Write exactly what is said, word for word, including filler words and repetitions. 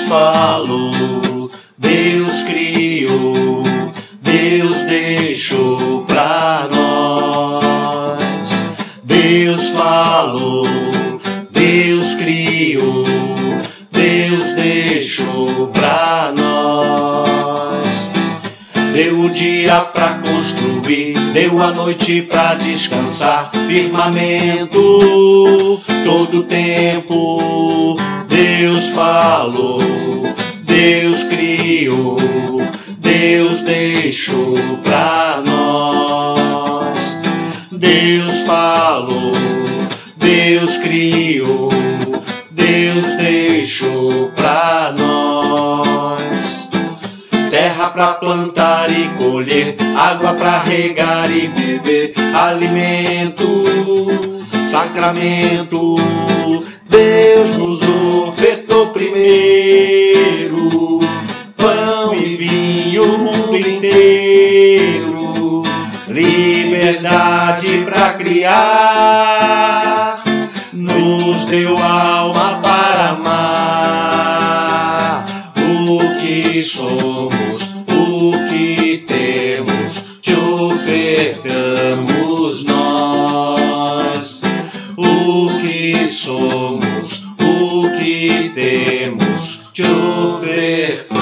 falou, Deus criou, Deus deixou pra nós. Deus falou, Deus criou, Deus deixou pra nós. Deu o dia pra construir, deu a noite pra descansar. Firmamento, todo tempo, Deus falou, Deus criou, Deus deixou pra nós. Deus falou, Deus criou, Deus deixou pra nós. Terra pra plantar e colher, água pra regar e beber, alimento, sacramento, Deus nos ofertou primeiro, pão e vinho o mundo inteiro, liberdade pra criar, nos deu alma para amar. O que somos, o que temos, te ofertamos nós. O que somos, o que temos, te ofertamos.